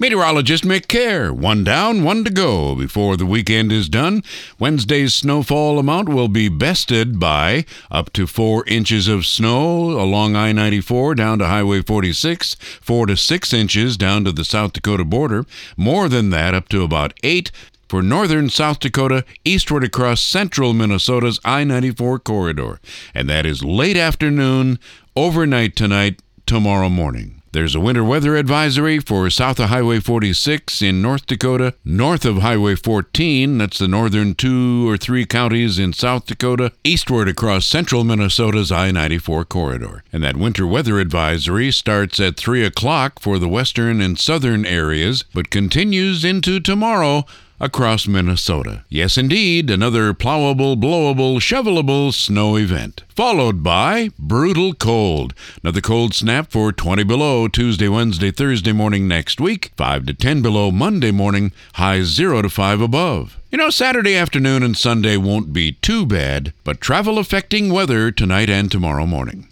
Meteorologist Mick Kerr. One down, one to go before the weekend is done. Wednesday's snowfall amount will be bested by up to 4 inches of snow along I-94 down to Highway 46, 4 to 6 inches down to the South Dakota border. More than that, up to about 8 for northern South Dakota, eastward across central Minnesota's I-94 corridor. And that is late afternoon, overnight tonight, tomorrow morning. There's a winter weather advisory for south of Highway 46 in North Dakota, north of Highway 14, that's the northern 2 or 3 counties in South Dakota, eastward across central Minnesota's I-94 corridor. And that winter weather advisory starts at 3 o'clock for the western and southern areas, but continues into tomorrow across Minnesota. Yes, indeed, another plowable, blowable, shovelable snow event. Followed by brutal cold. Another cold snap for 20 below Tuesday, Wednesday, Thursday morning next week. 5 to 10 below Monday morning. Highs 0 to 5 above. Saturday afternoon and Sunday won't be too bad, but travel affecting weather tonight and tomorrow morning.